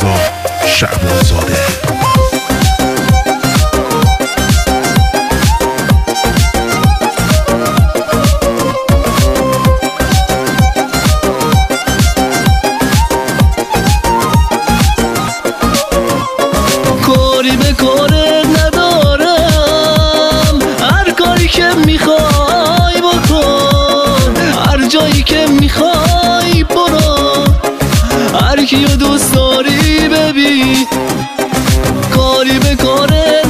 همراه شعبانزاده. کاری به کاره ندارم، هر کاری که میخوای بکن، هر جایی که میخوای برو، هر کیو دوست داری ببین. کاری به کاره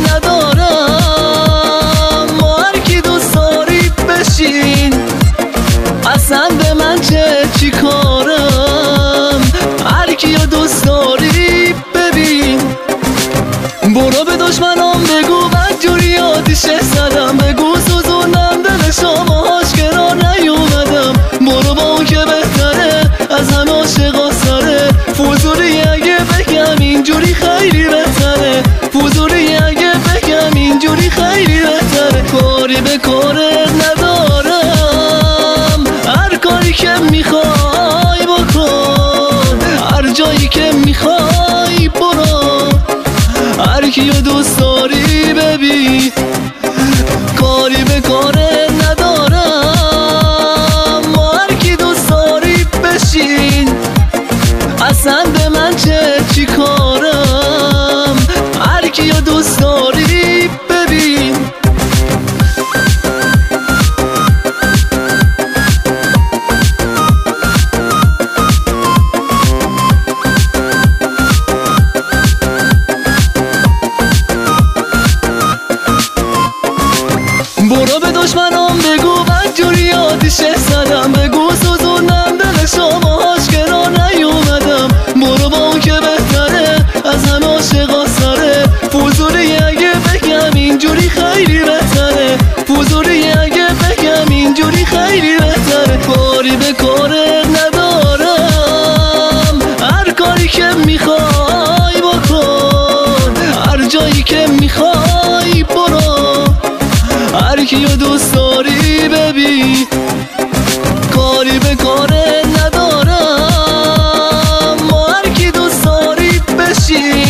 ندارم، هر کی دوست داری بشین، اصلا به من چی کارم، هر کیو دوست داری ببین. برو به دشمنام بگو بدجوری آتیشه زدم، بگو سوزوندم دل شماهاش کنار نیومدم. برو با اون که بهتره از همه عاشقا سره، فضولی اگه بگم اینجوری خیلی بهتره، فضولی اگه بگم اینجوری خیلی بهتره. کاری به کاره ندارم، هر کاری که میخوای بکن، هر جایی که میخوای برو، هر کیو دوست داری ببین. کاری به کاره ندارم، هر کی دوست داری بشین، اصلا به من چی کارم، هر کیو دوست داری ببین. برو به دشمنام بگو بدجوری آتیشه زدم، بگو سوزوندم دل شماهاش کنار نیومدم. برو با اون که بهتره از همه عاشقا سره، فضولی اگه بگم اینجوری خیلی بهتره، فضولی اگه بگم اینجوری خیلی بهتره. کاری به کاره ندارم، هر کاری که میخوای بکن، هر جایی که میخوای برو، هر کیو دوست داری ببین. کاری به کاره ندارم، هر کی دوست داری بشین،